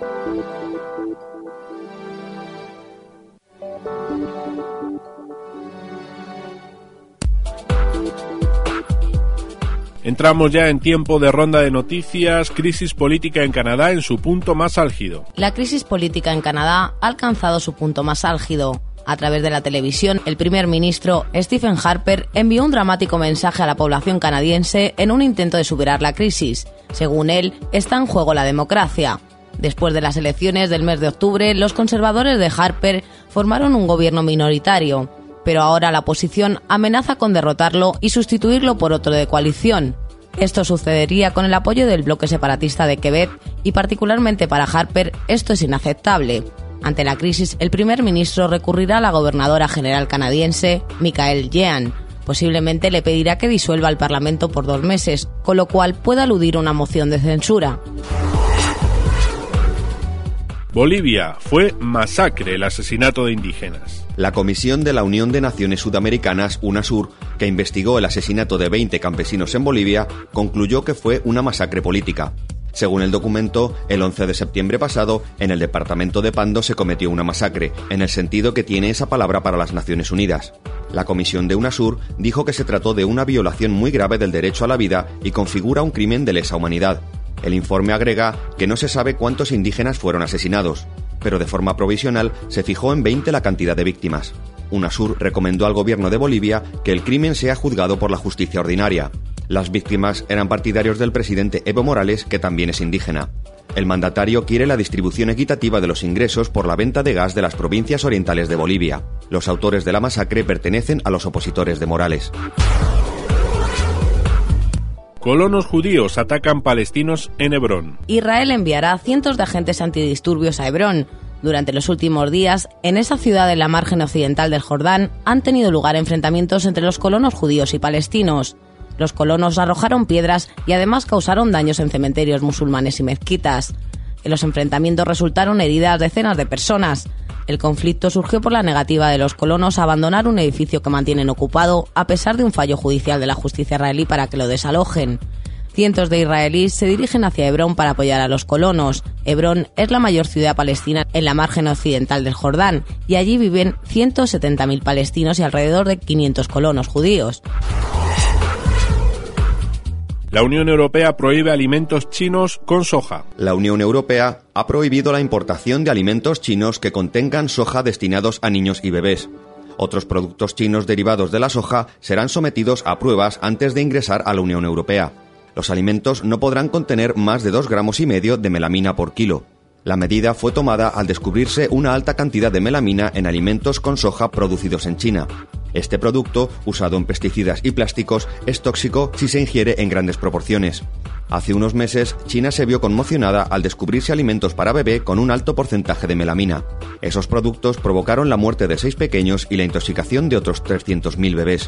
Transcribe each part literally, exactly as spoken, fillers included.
Entramos ya en tiempo de ronda de noticias. Crisis política en Canadá en su punto más álgido. La crisis política en Canadá ha alcanzado su punto más álgido. A través de la televisión, el primer ministro Stephen Harper envió un dramático mensaje a la población canadiense en un intento de superar la crisis. Según él, está en juego la democracia. Después de las elecciones del mes de octubre, los conservadores de Harper formaron un gobierno minoritario, pero ahora la oposición amenaza con derrotarlo y sustituirlo por otro de coalición. Esto sucedería con el apoyo del bloque separatista de Quebec y particularmente para Harper esto es inaceptable. Ante la crisis, el primer ministro recurrirá a la gobernadora general canadiense, Michaëlle Jean. Posiblemente le pedirá que disuelva el Parlamento por dos meses, con lo cual puede aludir a una moción de censura. Bolivia, fue masacre el asesinato de indígenas. La Comisión de la Unión de Naciones Sudamericanas, UNASUR, que investigó el asesinato de veinte campesinos en Bolivia, concluyó que fue una masacre política. Según el documento, el once de septiembre pasado, en el departamento de Pando se cometió una masacre, en el sentido que tiene esa palabra para las Naciones Unidas. La comisión de UNASUR dijo que se trató de una violación muy grave del derecho a la vida y configura un crimen de lesa humanidad. El informe agrega que no se sabe cuántos indígenas fueron asesinados, pero de forma provisional se fijó en veinte la cantidad de víctimas. UNASUR recomendó al gobierno de Bolivia que el crimen sea juzgado por la justicia ordinaria. Las víctimas eran partidarios del presidente Evo Morales, que también es indígena. El mandatario quiere la distribución equitativa de los ingresos por la venta de gas de las provincias orientales de Bolivia. Los autores de la masacre pertenecen a los opositores de Morales. Colonos judíos atacan palestinos en Hebrón. Israel enviará cientos de agentes antidisturbios a Hebrón. Durante los últimos días, en esa ciudad de la margen occidental del Jordán, han tenido lugar enfrentamientos entre los colonos judíos y palestinos. Los colonos arrojaron piedras y además causaron daños en cementerios musulmanes y mezquitas. En los enfrentamientos resultaron heridas decenas de personas. El conflicto surgió por la negativa de los colonos a abandonar un edificio que mantienen ocupado a pesar de un fallo judicial de la justicia israelí para que lo desalojen. Cientos de israelíes se dirigen hacia Hebrón para apoyar a los colonos. Hebrón es la mayor ciudad palestina en la margen occidental del Jordán y allí viven ciento setenta mil palestinos y alrededor de quinientos colonos judíos. La Unión Europea prohíbe alimentos chinos con soja. La Unión Europea ha prohibido la importación de alimentos chinos que contengan soja destinados a niños y bebés. Otros productos chinos derivados de la soja serán sometidos a pruebas antes de ingresar a la Unión Europea. Los alimentos no podrán contener más de dos gramos y medio de melamina por kilo. La medida fue tomada al descubrirse una alta cantidad de melamina en alimentos con soja producidos en China. Este producto, usado en pesticidas y plásticos, es tóxico si se ingiere en grandes proporciones. Hace unos meses, China se vio conmocionada al descubrirse alimentos para bebé con un alto porcentaje de melamina. Esos productos provocaron la muerte de seis pequeños y la intoxicación de otros trescientos mil bebés.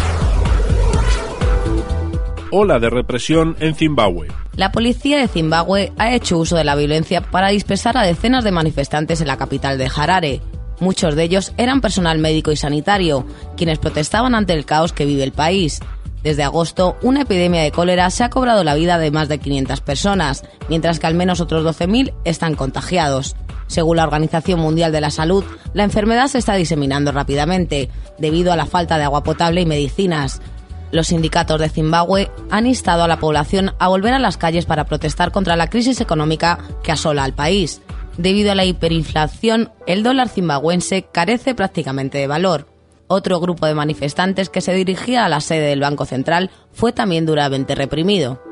Ola de represión en Zimbabue. La policía de Zimbabue ha hecho uso de la violencia para dispersar a decenas de manifestantes en la capital de Harare. Muchos de ellos eran personal médico y sanitario, quienes protestaban ante el caos que vive el país. Desde agosto, una epidemia de cólera se ha cobrado la vida de más de quinientas personas, mientras que al menos otros doce mil están contagiados. Según la Organización Mundial de la Salud, la enfermedad se está diseminando rápidamente, debido a la falta de agua potable y medicinas. Los sindicatos de Zimbabue han instado a la población a volver a las calles para protestar contra la crisis económica que asola al país. Debido a la hiperinflación, el dólar zimbabuense carece prácticamente de valor. Otro grupo de manifestantes que se dirigía a la sede del Banco Central fue también duramente reprimido.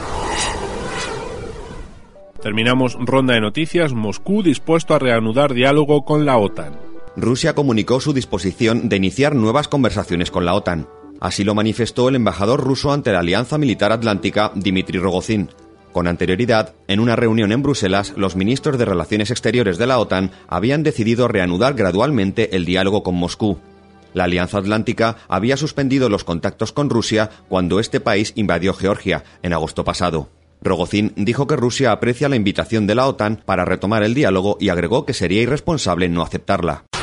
Terminamos ronda de noticias. Moscú dispuesto a reanudar diálogo con la OTAN. Rusia comunicó su disposición de iniciar nuevas conversaciones con la OTAN. Así lo manifestó el embajador ruso ante la Alianza Militar Atlántica, Dmitry Rogozin. Con anterioridad, en una reunión en Bruselas, los ministros de Relaciones Exteriores de la OTAN habían decidido reanudar gradualmente el diálogo con Moscú. La Alianza Atlántica había suspendido los contactos con Rusia cuando este país invadió Georgia, en agosto pasado. Rogozin dijo que Rusia aprecia la invitación de la OTAN para retomar el diálogo y agregó que sería irresponsable no aceptarla.